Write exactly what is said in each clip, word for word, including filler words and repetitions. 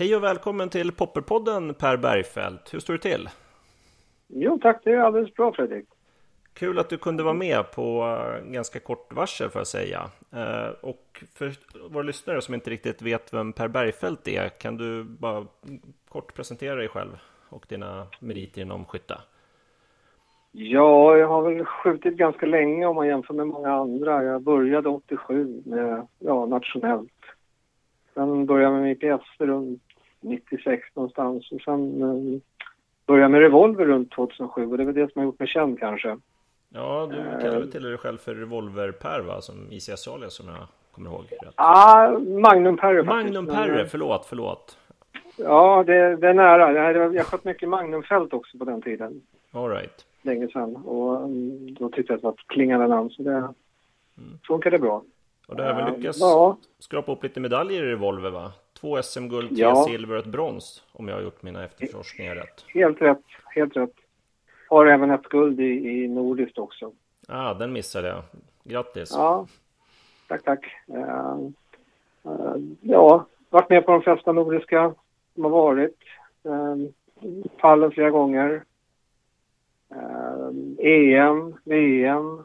Hej och välkommen till Popperpodden, Per Bergfeldt. Hur står det till? Jo tack, det är alldeles bra Fredrik. Kul att du kunde vara med på ganska kort varsel får jag säga. Och för våra lyssnare som inte riktigt vet vem Per Bergfeldt är, kan du bara kort presentera dig själv och dina meriter inom skytta? Ja, jag har väl skjutit ganska länge om man jämför med många andra. Jag började åttiosju med, ja, nationellt. Sen började jag med I P S runt nittiosex någonstans. Och sen eh, började jag med revolver runt tvåtusensju. Och det är väl det som har gjort mig känd kanske. Ja, du kallar väl till dig själv för revolver-Per, va? Som I C S-alias som jag kommer ihåg rätt. Ah, Magnum-Perre faktiskt. Magnum-Perre, förlåt, förlåt. Ja, det, det är nära. Jag, jag sköt mycket Magnum-fält också på den tiden. All right. Länge sedan. Och um, då tyckte jag att det var ett klingande namn. Så det mm. funkade bra. Och det har väl lyckats ja. skrapa upp lite medaljer i revolver, va? Två S M-guld, tre ja. silver och ett brons, om jag har gjort mina efterforskningar rätt. Helt rätt, helt rätt. Har även ett guld i, i nordiskt också. Ah, den missade jag. Grattis. Ja, tack, tack. Uh, uh, ja, varit med på de flesta nordiska som har varit. Uh, fallen flera gånger. Uh, E M, V M.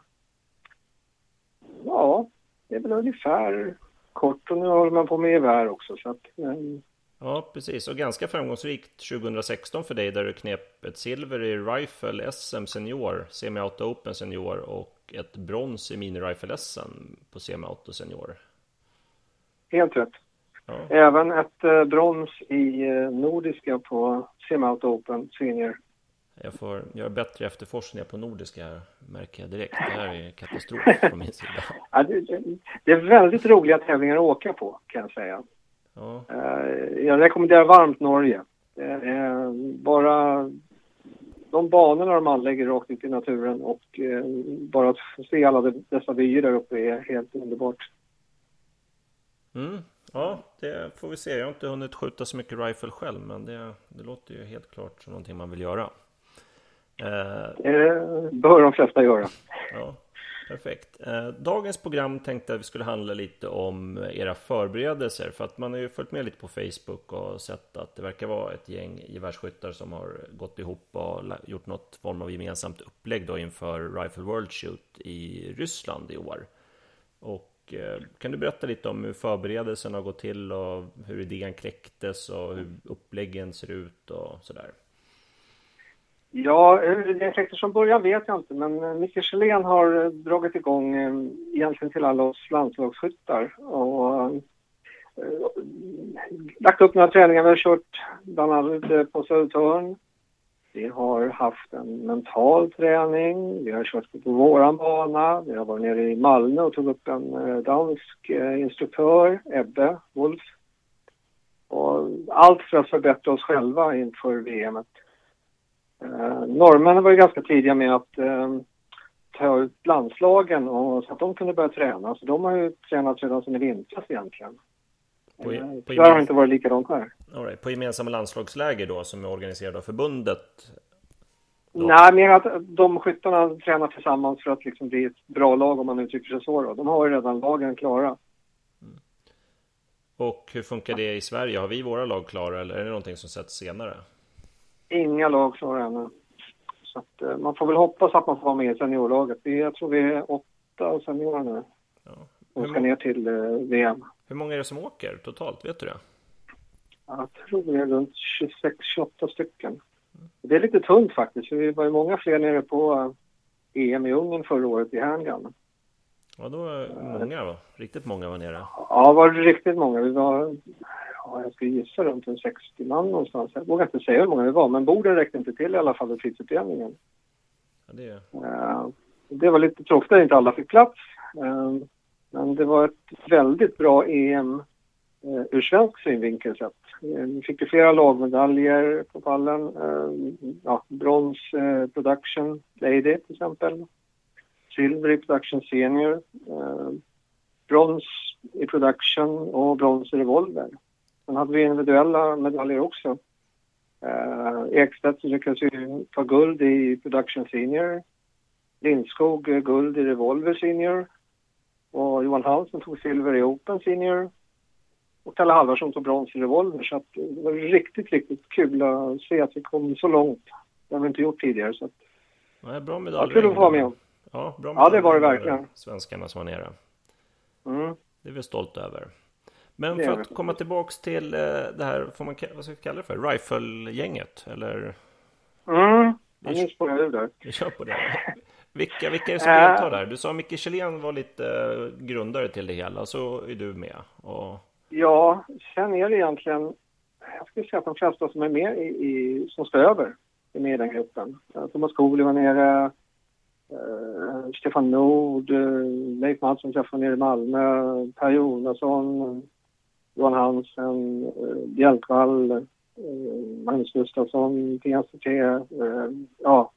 Ja, det är väl ungefär kort. Och nu håller man på med gevär också. Så att, um... Ja, precis. Och ganska framgångsrikt tjugohundrasexton för dig, där du knep ett silver i Rifle S M Senior, Semi-Auto Open Senior, och ett brons i Mini-Rifle S M på Semi-Auto Senior. Helt rätt. Ja. Även ett eh, brons i eh, nordiska på Semi-Auto Open Senior. Jag får göra bättre efterforskningar på nordiska här, märker jag direkt. Det här är katastrof från min sida. Ja, det, det, det är väldigt roliga tävlingar att åka på, kan jag säga. Ja. Uh, jag rekommenderar varmt Norge. Uh, bara de banorna de anlägger rakt ut i naturen och uh, bara att få se alla de, dessa vyer där uppe är helt underbart. Mm. Ja, det får vi se. Jag har inte hunnit skjuta så mycket rifle själv, men det, det låter ju helt klart som någonting man vill göra. Det uh, bör de flesta göra. Ja. Perfekt. Dagens program tänkte att vi skulle handla lite om era förberedelser, för att man har ju följt med lite på Facebook och sett att det verkar vara ett gäng gevärsskyttar som har gått ihop och gjort något form av gemensamt upplägg då inför Rifle World Shoot i Ryssland i år. Och kan du berätta lite om hur förberedelsen har gått till och hur idén kläcktes och hur uppläggen ser ut och sådär? Ja, det är från början vet jag inte, men Micke Kjellén har dragit igång egentligen till alla oss landslagsskyttar och äh, lagt upp några träningar. Vi har kört bland annat på Södertörn. Vi har haft en mental träning. Vi har kört på våran bana. Vi har varit nere i Malmö och tog upp en dansk instruktör, Ebbe Wolf. Och allt för att förbättra oss själva inför V M-et. Uh, norrmännen var ju ganska tidiga med att uh, ta ut landslagen och så att de kunde börja träna. Så de har ju tränat redan sedan i vintras egentligen. På, uh, på det har inte varit likadant här. All right. På gemensamma landslagsläger då, som är organiserade av förbundet? Då. Nej, mer att de skyttarna tränar tillsammans för att liksom bli ett bra lag, om man uttrycker sig så då. De har ju redan lagen klara. Mm. Och hur funkar det i Sverige? Har vi våra lag klara, eller är det någonting som sätts senare? Inga lag klara ännu. Så att, uh, man får väl hoppas att man får vara med i seniorlaget. Vi, jag tror vi är åtta seniorer nu. Ja. De ska ner till uh, V M. Hur många är det som åker totalt? Vet du det? Jag tror det är runt tjugosex tjugoåtta stycken. Mm. Det är lite tunt faktiskt. För vi var ju många fler nere på uh, E M i Ungern förra året i Handgun. Ja, då var många va? Riktigt många var nere. Ja, det var riktigt många. Vi var... Ja, jag skulle gissa runt en sextio man någonstans. Jag vågar inte säga hur många vi var, men borden räckte inte till i alla fall i tidsutdelningen. Ja, det... Uh, det var lite tråkigt att inte alla fick plats. Uh, men det var ett väldigt bra E M uh, ur svensk synvinkel sett. Uh, vi fick ju flera lagmedaljer på pallen. Uh, ja, brons uh, production lady till exempel. Silver i production senior. Uh, brons i production och brons i revolver. Sen hade vi individuella medaljer också. Uh, Ekstedt lyckades ju ta guld i Production Senior. Lindskog guld i Revolver Senior. Och Johan Hansen tog silver i Open Senior. och Kalle Halvarsson tog brons i revolver. Så att det var riktigt, riktigt kul att se att vi kom så långt. Det har vi inte gjort tidigare. Så att... Nej, bra medalj. Ja, kul att få vara med om. Ja, bra ja, det var det verkligen. Svenskarna som var nere. Mm. Det är vi stolt över. Men för att komma tillbaks till det här, får man, vad ska vi kalla det för? Rifle-gänget, eller? Mm, jag nu spårar jag ur där. Vi kör på det. Vilka, vilka är det som deltar där? Du sa Micke Kjellén var lite grundare till det hela, så är du med. Och... Ja, sen är det egentligen, jag skulle säga att de flesta som är med i, i som ska över är med i den gruppen. Thomas Kohli var nere, uh, Stefan Nord, uh, Leif Mattsson träffade nere i Malmö, Per Jonasson, Johan Hansen, uh, Bjälkvall, uh, Magnus Gustafsson, P N C T, uh, ja.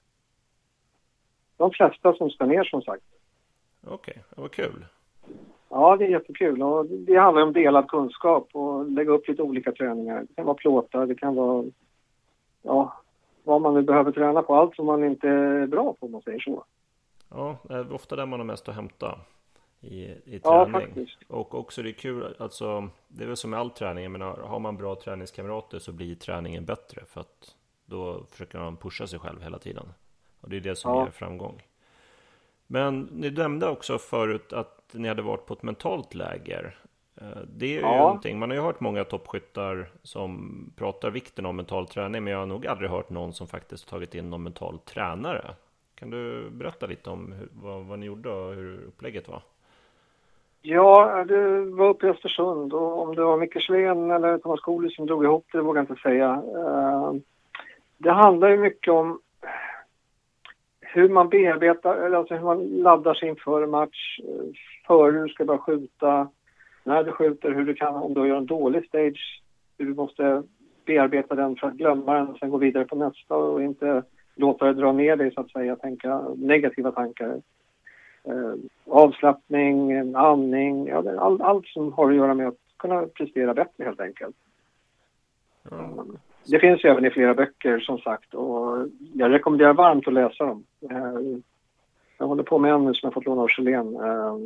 De flesta som ska ner, som sagt. Okej, okay, det var kul. Ja, det är jättekul. Och det handlar om delad kunskap och lägga upp lite olika träningar. Det kan vara plåtar, det kan vara ja, vad man nu behöver träna på. Allt som man inte är bra på, om man säger så. Ja, det är ofta där man har mest att hämta i, i träning. Ja, faktiskt. Och också det är kul, alltså, det är väl som med all träning. Men har man bra träningskamrater så blir träningen bättre. För att då försöker man pusha sig själv hela tiden. Och det är det som ja. ger framgång. Men ni nämnde också förut att ni hade varit på ett mentalt läger. Det är ju ja. någonting, man har ju hört många toppskyttar som pratar vikten om mental träning. Men jag har nog aldrig hört någon som faktiskt tagit in någon mental tränare. Kan du berätta lite om hur, vad, vad ni gjorde och hur upplägget var? Ja, det var uppe i Östersund. Och om det var Micke Kjellén eller Thomas Kohli som drog ihop det, vågar jag inte säga. Det handlar ju mycket om hur man bearbetar, alltså hur man laddar sig inför en match, före du ska bara skjuta, när du skjuter, hur du kan, om du gör en dålig stage, hur du måste bearbeta den för att glömma den och sen gå vidare på nästa och inte låta det dra ner dig, så att säga, tänka negativa tankar. Eh, avslappning, andning, ja, all, allt som har att göra med att kunna prestera bättre helt enkelt. Mm. Det finns ju även i flera böcker, som sagt, och jag rekommenderar varmt att läsa dem. Jag håller på med en som jag fått låna av Kjellén.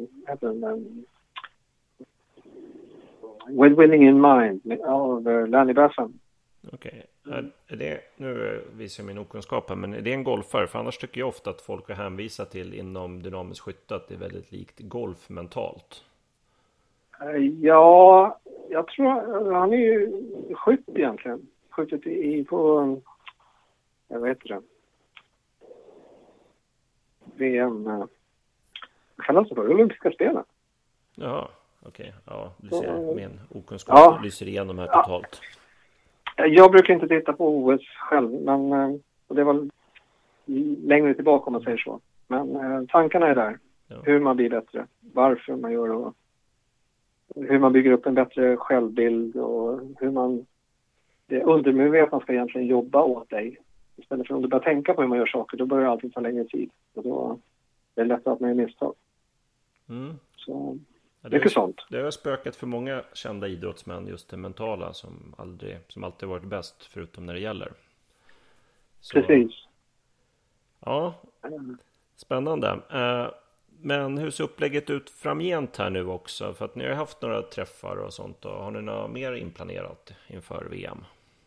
With Winning in Mind av Lanny Bassam. Okej, okay. Är det, nu visar jag min okunskap här, men är det en golfare? För annars tycker jag ofta att folk har hänvisat till inom dynamisk skytte att det är väldigt likt golf mentalt. Ja, jag tror han är ju skytt egentligen. Skjutit i på, jag vet inte, V M, vad kallas det för? Olympiska spelen. Ja, okej. Okay. Ja, du ser, min okunskap ja. lyser igenom här totalt. Ja. Jag brukar inte titta på O S själv, men det var längre tillbaka om man säger så. Men tankarna är där. Ja. Hur man blir bättre, varför man gör det, hur man bygger upp en bättre självbild och hur man, det undermedvetna ska egentligen jobba åt dig. Istället för om du börjar tänka på hur man gör saker, då börjar allting ta längre tid. Och då är det lättare att man gör misstag. Mm. Så ja, det mycket är, sånt. Det har spökat för många kända idrottsmän, just det mentala, som, aldrig, som alltid varit bäst, förutom när det gäller. Så, precis. Ja, spännande. Uh, Men hur ser upplägget ut framgent här nu också? För att ni har haft några träffar och sånt. Och har ni något mer inplanerat inför V M?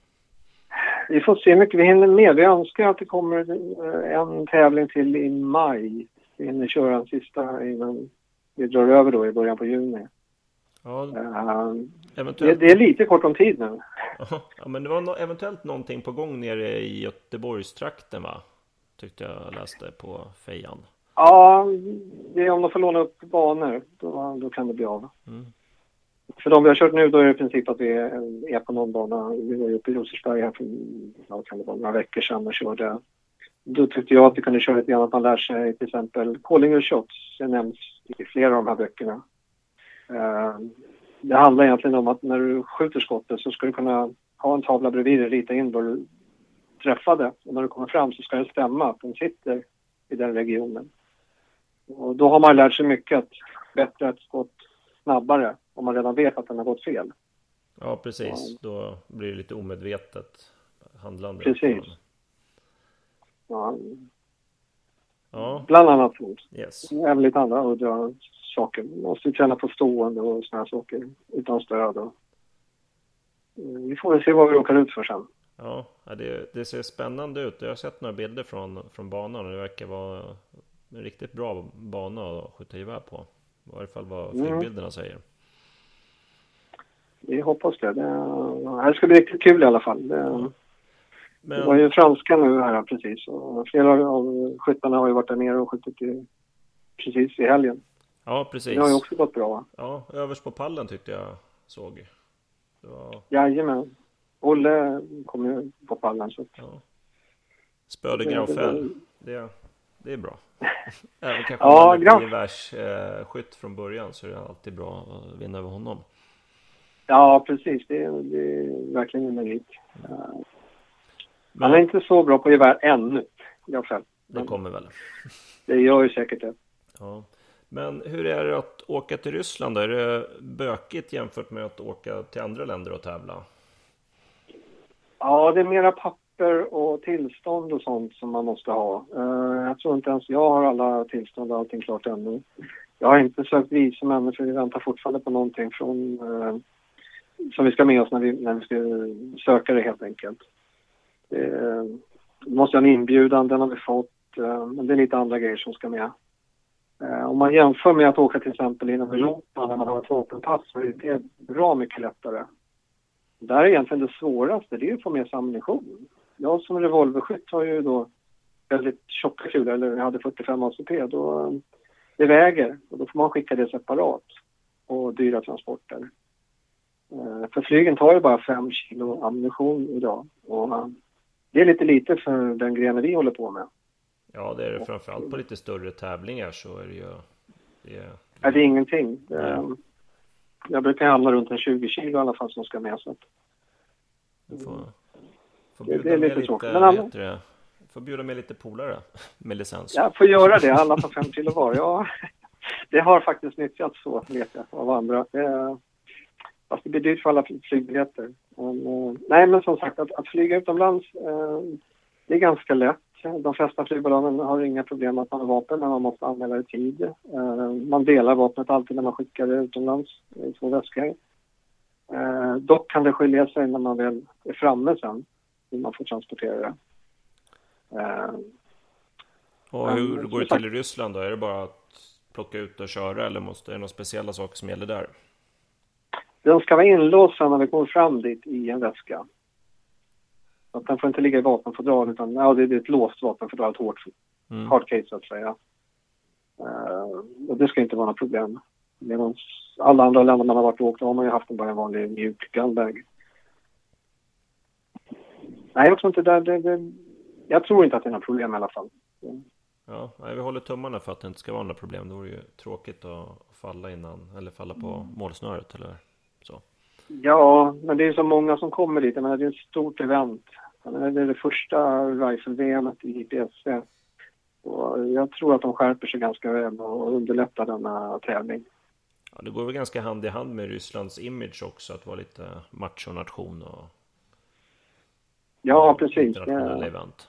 Vi får se hur mycket vi hinner med. Vi önskar att det kommer en tävling till i maj. Vi hinner köra en sista innan vi drar över då i början på juni. Ja, uh, eventuellt... det, det är lite kort om tid nu. Ja, men det var no- eventuellt någonting på gång nere i Göteborgstrakten, va? Tyckte jag läste på Fejan. Ja, det är om de får låna upp banor, då, då kan det bli av. Mm. För de vi har kört nu, då är det i princip att vi är på någon bana. Vi var ju uppe i Rosersberg här för ja, kan det vara några veckor sedan och körde. Då tyckte jag att vi kunde köra lite grann att man lär sig till exempel calling your shots. Det nämns i flera av de här böckerna. Uh, det handlar egentligen om att när du skjuter skottet så ska du kunna ha en tavla bredvid dig, rita in vad du träffade. Och när du kommer fram så ska det stämma att den sitter i den regionen. Och då har man lärt sig mycket att bättre ett skott snabbare om man redan vet att den har gått fel. Ja, precis. Ja. Då blir det lite omedvetet handlande. Precis. Ja. Ja. Bland annat sånt. Yes. Även lite andra udda saker. Man måste ju träna på stående och såna här saker utan stöd. Och vi får väl se vad vi råkar ut för sen. Ja, det, det ser spännande ut. Jag har sett några bilder från, från banan och det verkar vara en riktigt bra bana att skjuta gevär på. I varje fall vad flygbilderna mm. säger. Vi hoppas det. Det, det ska bli riktigt kul i alla fall. Det, ja. Men... det var ju franska nu här precis. Och flera av skyttarna har ju varit där nere och skjutit i, precis i helgen. Ja, precis. Det har ju också gått bra. Ja, överst på pallen tyckte jag såg. Det var... Jajamän. Olle kom ju på pallen. Så... Ja. Spöde Granfäll. Det, det är bra. Även kanske ja, om man är världs eh, skytt från början så är det alltid bra att vinna över honom. Ja, precis. Det är, det är verkligen en merit. Mm. Han är inte så bra på gevär ännu. Jag själv. Det kommer väl. Det gör ju säkert det. Ja. Men hur är det att åka till Ryssland då? Är det bökigt jämfört med att åka till andra länder och tävla? Ja, det är mera papper och tillstånd och sånt som man måste ha. Jag tror inte ens jag har alla tillstånd och allting klart ännu. Jag har inte sökt visum ännu för vi väntar fortfarande på någonting från, som vi ska med oss när vi, när vi ska söka det helt enkelt. Det måste ha en inbjudan, den har vi fått. Men det är lite andra grejer som ska med. Om man jämför med att åka till exempel inom Europa när man har ett vapenpass så är det bra mycket lättare. Där är egentligen det svåraste, det är att få med sig ammunition. Jag som revolverskytt har ju då väldigt tjocka kulor, eller jag hade fyrtiofem A C P, då det väger och då får man skicka det separat och dyra transporter. För flygen tar ju bara fem kilo ammunition idag och det är lite lite för den grenen vi håller på med. Ja, det är det framförallt på lite större tävlingar så är det ju... Det är, det är, det är ingenting. Ja. Jag brukar hamna runt en tjugo kilo i alla fall som ska med sig. Du får, får det, det är lite tråkigt. Men alla... det, får bjuda med lite polare med licens. Ja, får göra det. Alla får fem kilo var. Ja, det har faktiskt nyttjats så, vet jag, av andra. Det, fast det blir dyrt för alla flygbiljetter. Men, nej, men som sagt, att, att flyga utomlands, eh, det är ganska lätt. De flesta flygbolagen har inga problem med att man har vapen, men man måste anmäla i tid. Eh, man delar vapnet alltid när man skickar det utomlands i två väskor. Eh, dock kan det skilja sig när man väl är framme sen, hur man får transportera det. Eh, och hur men, går det till i Ryssland då? Är det bara att plocka ut och köra eller måste det några speciella saker som gäller där? Den ska vara inlåst när vi kommer fram dit i en väska. Att den får inte ligga i vapenfodral utan ja, det är ett låst vapenfodral, ett hårt mm. hard case så att säga. Uh, och det ska inte vara några problem. Medan alla andra länder man har varit och åkt har man ju haft en bara en vanlig mjuk gunbag. Nej, jag tror inte det, det, det, jag tror inte att det är några problem i alla fall. Mm. Ja, vi håller tummarna för att det inte ska vara några problem. Det vore ju tråkigt att falla innan eller falla på mm. målsnöret eller så. Ja, men det är så många som kommer dit. Men det är ett stort event. Det är det första rifle-V M-et i P S C. Och jag tror att de skärper sig ganska väl och underlättar denna tävling. Ja, det går väl ganska hand i hand med Rysslands image också. Att vara lite macho-nation och... Ja, precis. Internationella event.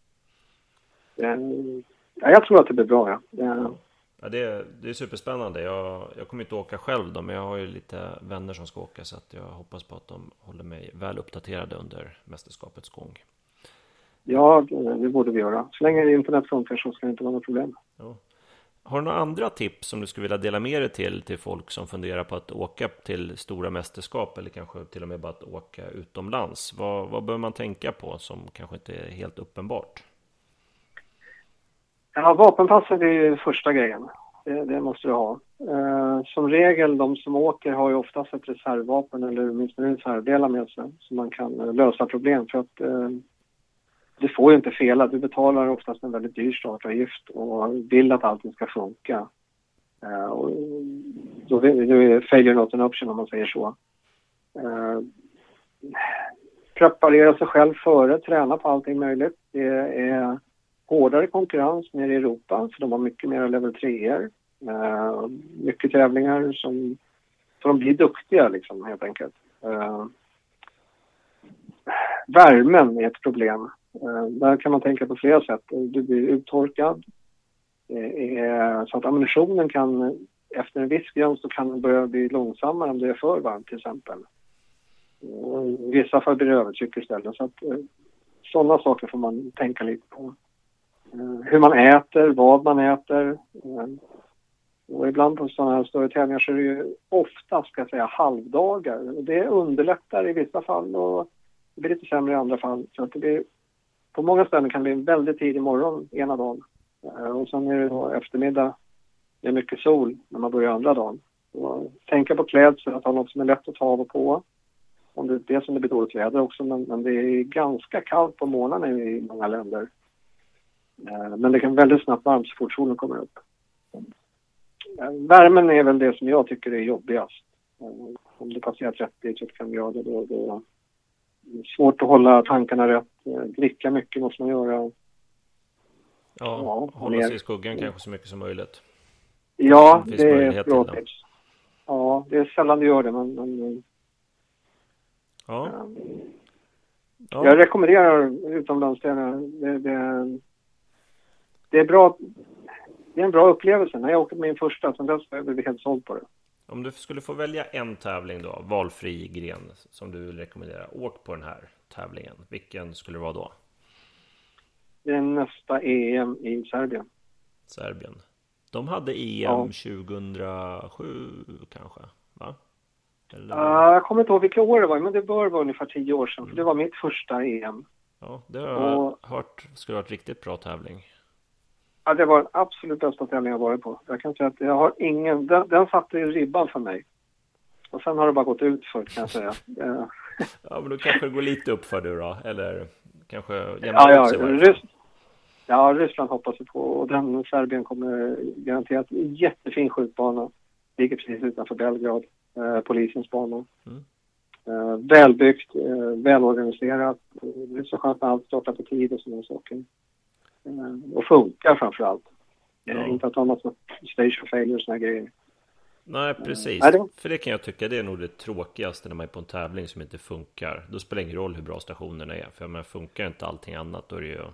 Ja, jag tror att det blir bra, ja. ja. Ja, det är, det är superspännande. Jag, jag kommer inte åka själv då, men jag har ju lite vänner som ska åka så att jag hoppas på att de håller mig väl uppdaterade under mästerskapets gång. Ja, det borde vi göra. Så länge internet funkar så ska det inte vara något problem. Ja. Har du några andra tips som du skulle vilja dela med dig till till folk som funderar på att åka till stora mästerskap eller kanske till och med bara att åka utomlands? Vad, vad bör man tänka på som kanske inte är helt uppenbart? Ja, vapenpasset är ju första grejen. Det, det måste du ha. Eh, som regel, de som åker har ju oftast ett reservvapen eller åtminstone reservdelar med sig så man kan eh, lösa problem. För att eh, det får ju inte fela. Du betalar oftast en väldigt dyr startavgift och vill att allting ska funka. Eh, och då är failure not an option om man säger så. Eh, preparera sig själv före, träna på allting möjligt. Det är hårdare konkurrens nere i Europa, för de har mycket mer level tre-er. Uh, mycket tävlingar som, så de blir duktiga liksom, helt enkelt. Uh, värmen är ett problem. Uh, där kan man tänka på flera sätt. Du blir uttorkad. Uh, så att ammunitionen kan, efter en viss gräns så kan den börja bli långsammare om det är för varmt till exempel. Och i vissa fall blir det övertryck istället. Så att, sådana saker får man tänka lite på. Hur man äter, vad man äter. Och ibland på sådana här större tävlingar så är det ju ofta, ska jag säga, halvdagar. Och det underlättar i vissa fall och det blir lite sämre i andra fall. Så att det blir, på många ställen kan det bli en väldigt tidig morgon ena dagen. Och sen är det då eftermiddag, det är mycket sol när man börjar andra dagen. Och tänka på klädsel, att ha något som är lätt att ta av och på. Om det är det som det blir dåligt väder också, men, men det är ganska kallt på morgonen i många länder. Men det kan väldigt snabbt varmt så fort solen kommer upp. Värmen är väl det som jag tycker är jobbigast. Om det passerar trettio till trettiofem grader då, då är det svårt att hålla tankarna rätt. Dricka mycket måste man göra. Ja, ja hålla sig i skuggan kanske så mycket som möjligt. Ja, det, det är ett bra tips. Ja, det är sällan du gör det, men... men ja. Um, ja. Jag rekommenderar utomlandsstäderna. Det, det, det är bra... Det är en bra upplevelse. När jag åkte med min första, så dess var jag helt såld på det. Om du skulle få välja en tävling då, valfri gren som du vill rekommendera, åk på den här tävlingen. Vilken skulle det vara då? Det är nästa E M i Serbien. Serbien. De hade E M ja. tjugohundrasju kanske, va? Eller... Uh, jag kommer inte ihåg vilka år det var, men det bör vara ungefär tio år sedan. Mm. För det var mitt första E M. Ja, det har jag och... hört skulle vara ett riktigt bra tävling. Ja, det var den absolut bästa tävling jag varit på. Jag kan säga att jag har ingen... Den, den satte ju ribban för mig. Och sen har det bara gått ut för, kan jag säga. Ja, ja men då kanske det går lite upp för du då. Eller kanske... Ja, ja, Rys... ja, Ryssland hoppas jag på. Och den Serbien kommer garanterat en jättefin skjutbana. Ligger precis utanför Belgrad. Eh, polisens bana. Mm. Eh, välbyggt, eh, välorganiserat. Det är så skönt när allt startar på tid och sådana saker. Och funkar framförallt. Ja. Inte att ha något station failure och såna grejer. Nej, precis. Äh, det... För det kan jag tycka, det är nog det tråkigaste när man är på en tävling som inte funkar. Då spelar det ingen roll hur bra stationerna är. För om man funkar inte allting annat, då är det ju...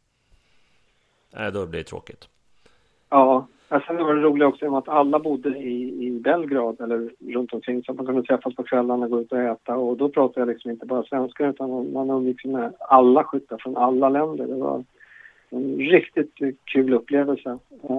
Nej, då blir det tråkigt. Ja, sen var det roliga också med att alla bodde i, i Belgrad eller runt omkring. Så man kunde träffas på kvällarna och gå ut och äta. Och då pratade jag liksom inte bara svenska, utan man umgicks med alla skyttar från alla länder. Det var en riktigt kul upplevelse.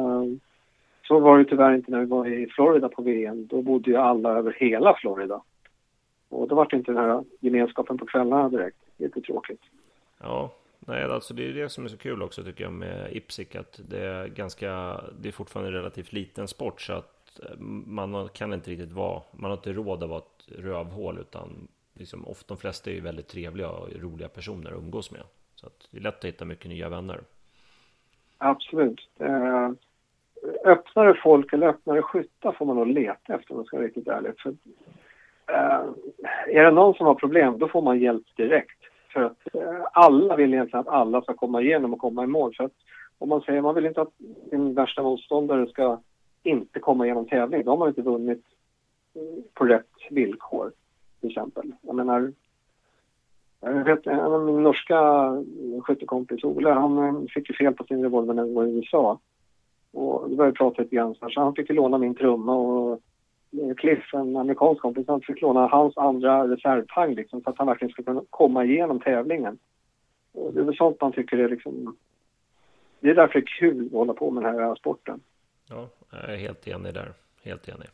Så var det tyvärr inte när vi var i Florida på V M. Då bodde ju alla över hela Florida. Och då var det inte den här gemenskapen på kvällarna direkt. Lite tråkigt. Ja, nej, alltså det är det som är så kul också tycker jag med IPSC. Att det är ganska, det är fortfarande en relativt liten sport. Så att man kan inte riktigt vara, man har inte råd att vara ett rövhål. Utan liksom, ofta de flesta är ju väldigt trevliga och roliga personer att umgås med. Så att det är lätt att hitta mycket nya vänner. Absolut. Eh, öppnare folk eller öppnare skyttar får man nog leta efter om man ska vara riktigt ärligt. För, eh, är det någon som har problem, då får man hjälp direkt. För att eh, alla vill egentligen att alla ska komma igenom och komma i mål. För att om man säger man vill inte att sin värsta motståndare ska inte komma igenom tävling, då har man inte vunnit på rätt villkor, till exempel. Jag menar, jag vet, en av min norska skyttekompis Ola, han fick ju fel på sin revolver när han var i U S A. Och det var ju pratat lite grann, så han fick ju låna min trumma och Cliff, en amerikansk kompis, han fick låna hans andra reservpang liksom, så att han verkligen skulle kunna komma igenom tävlingen. Och det är väl sånt man tycker är liksom, det är därför det är kul att hålla på med den här sporten. Ja, jag är helt enig där, helt enig.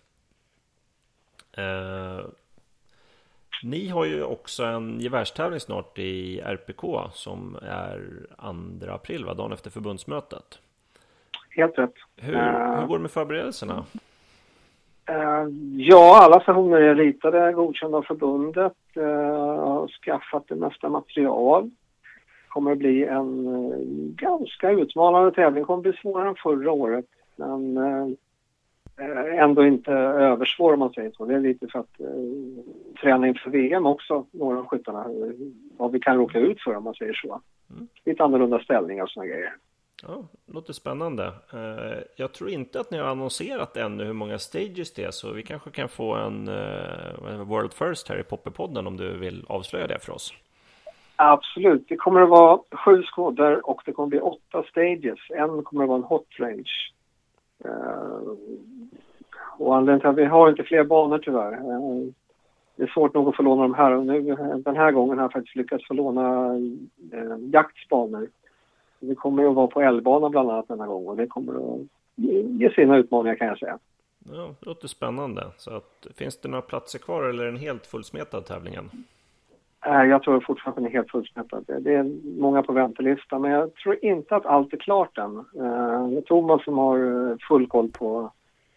Eh... Ni har ju också en gevärstävling snart i R P K som är andra april, va? Dagen efter förbundsmötet. Helt rätt. Hur, uh, hur går det med förberedelserna? Uh, ja, alla stationer är ritade, godkända av förbundet. Uh, har skaffat det mesta material. Kommer att bli en uh, ganska utmanande tävling. Kommer att bli svårare än förra året. Men... Uh, ändå inte översvår om man säger så. Det är lite för att eh, träna inför V M också, några av skyttarna, vad vi kan råka ut för om man säger så. Mm. Lite annorlunda ställningar och såna grejer. Ja, låter spännande. Eh, jag tror inte att ni har annonserat ännu hur många stages det är, så vi kanske kan få en eh, World First här i Poppepodden om du vill avslöja det för oss. Absolut, det kommer att vara sju skådor och det kommer att bli åtta stages. En kommer att vara en hot range. Uh, och anledningen till att vi har inte fler banor tyvärr. Uh, det är svårt nog att få låna de här. Och nu, den här gången har jag faktiskt lyckats få låna eh, jaktspanor. Det kommer ju att vara på Älvbanan bland annat den här gången. Och det kommer att ge, ge sina utmaningar kan jag säga. Ja, det låter spännande. Så att, finns det några platser kvar eller är den helt fullsmetad tävlingen? Äh, jag tror fortfarande den är helt fullsmetad. Det är många på väntelistan. Men jag tror inte att allt är klart än. Uh, det är Thomas som har full koll på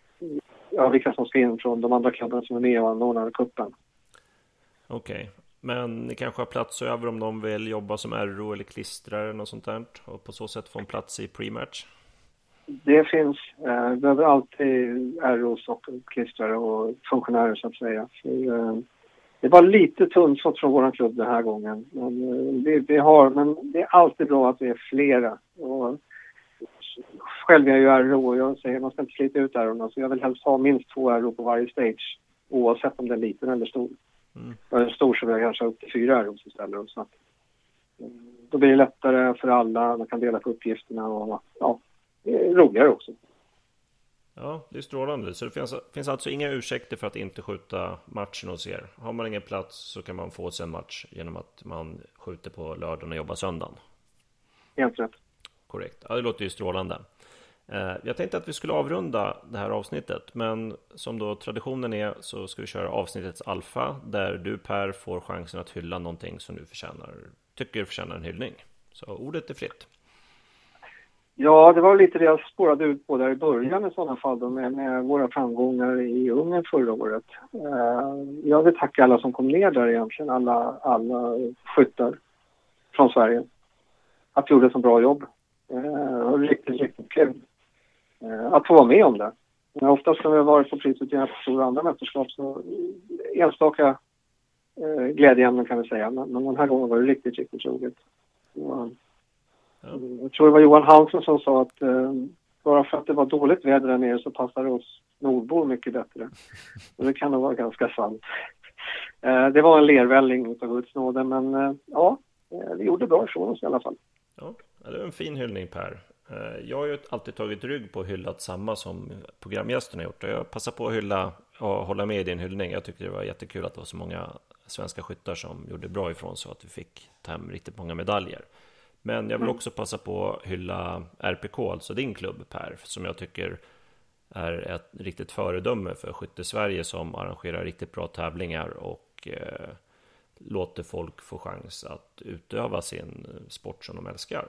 ja, vilka som ska in från de andra klubbarna som är med och anordnar kuppen. Okej, okay. Men ni kanske har plats över om de vill jobba som R O eller klistrare eller något sånt där och på så sätt få en plats i pre-match? Det finns. Eh, vi behöver alltid R Os och klistrare och funktionärer så att säga. För, eh, det var lite tunnsått från vår klubb den här gången. Men, eh, vi, vi har, men det är alltid bra att vi är flera. Och, själv är jag ju R O och jag säger att man ska inte slita ut R O. Så jag vill helst ha minst två R O på varje stage oavsett om det är liten eller stor. Mm. Jag är stor så vill jag kanske ha upp till fyra R Os istället. Så att, eh, då blir det lättare för alla. Man kan dela på uppgifterna och ja. Det är roligare också. Ja, det är strålande. Så det finns, finns alltså inga ursäkter för att inte skjuta matchen hos er. Har man ingen plats så kan man få sig en match genom att man skjuter på lördagen och jobbar söndagen. Helt rätt. Korrekt. Ja, det låter ju strålande. Jag tänkte att vi skulle avrunda det här avsnittet. Men som då traditionen är så ska vi köra avsnittets alfa. Där du Per får chansen att hylla någonting som du förtjänar, tycker förtjänar en hyllning. Så ordet är fritt. Ja, det var lite det jag spårade ut på där i början i sådana fall då, med, med våra framgångar i Ungern förra året. Uh, jag vill tacka alla som kom ner där egentligen, alla, alla skyttar från Sverige. Att gjorde ett så bra jobb. Uh, riktigt, riktigt kul. Uh, att få vara med om det. Uh, oftast när vi har varit på prisutdelningar på stora andra mästerskap så enstaka uh, glädjeämnen kan vi säga. Men, men den här gången var det riktigt, riktigt roligt. Uh, Ja. Jag tror det var Johan Hansen som sa att eh, bara för att det var dåligt väder där nere så passade oss nordbor mycket bättre. Och det kan nog vara ganska sant. Eh, det var en lervälling av Guds nåde, men eh, ja, vi gjorde bra ifrån oss i alla fall. Ja, det är en fin hyllning Per. Eh, jag har ju alltid tagit rygg på och hyllat samma som programgästen har gjort. Och jag passar på att hylla och hålla med i din hyllning. Jag tycker det var jättekul att det var så många svenska skyttar som gjorde bra ifrån så att vi fick ta hem riktigt många medaljer. Men jag vill också passa på att hylla R P K, alltså din klubb Per, som jag tycker är ett riktigt föredöme för Skytte-Sverige som arrangerar riktigt bra tävlingar och eh, låter folk få chans att utöva sin sport som de älskar.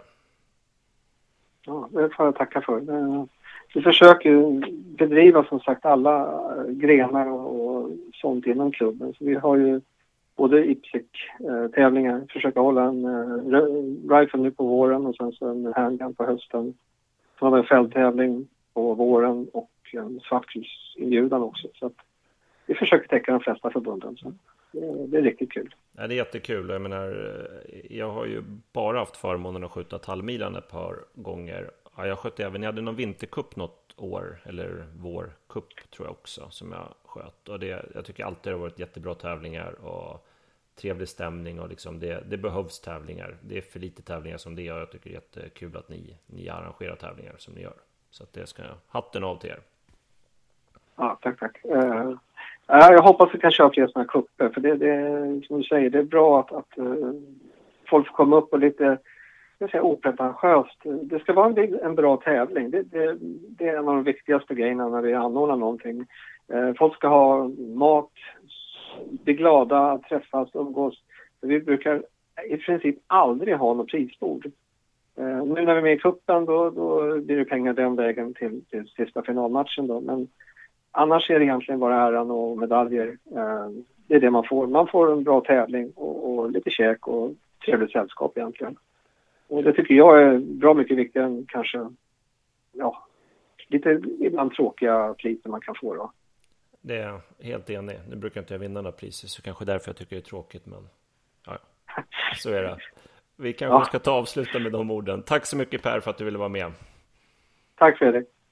Ja, det får jag tacka för. Vi försöker bedriva som sagt alla grenar och sånt inom klubben. Så vi har ju både I P S I-tävlingar, försöka hålla en uh, rifle nu på våren och sen så en handgun på hösten. Så har vi en fälttävling på våren och en svartkryssinbjudan också. Så att vi försöker täcka de flesta förbunden. Så det, det är riktigt kul. Ja, det är jättekul. Jag menar, jag har ju bara haft förmånen att skjuta tallmilan ett par gånger. Ja, jag sköt även, jag hade någon vintercup något år, eller vårcup tror jag också, som jag sköt. Och det, jag tycker alltid det har varit jättebra tävlingar och trevlig stämning och liksom det, det behövs tävlingar. Det är för lite tävlingar som det är och jag tycker det är jättekul att ni, ni arrangerar tävlingar som ni gör. Så att det ska jag hatten av till er. Ja, tack, tack. Uh, jag hoppas att vi kan köra fler sådana här kupper, för det, det, som du säger, det är bra att, att uh, folk får komma upp och lite jag säga, opretentiöst. Det ska vara en, en bra tävling. Det, det, det är en av de viktigaste grejerna när vi anordnar någonting. Uh, folk ska ha mat, bli glada, träffas, umgås. Vi brukar i princip aldrig ha något prisbord. Uh, nu när vi är med i kuppen då, då blir det pengar den vägen till, till sista finalmatchen då. Men annars är det egentligen bara äran och medaljer. Uh, det är det man får. Man får en bra tävling och, och lite käk och trevligt sällskap egentligen. Och det tycker jag är bra mycket viktigare än kanske ja, lite ibland tråkiga priser man kan få då. Det är jag helt enig. Nu brukar inte jag vinna några priser så kanske därför jag tycker det är tråkigt, men ja, så är det. Vi kanske ja. ska ta avsluta med de orden. Tack så mycket Per för att du ville vara med. Tack Fredrik.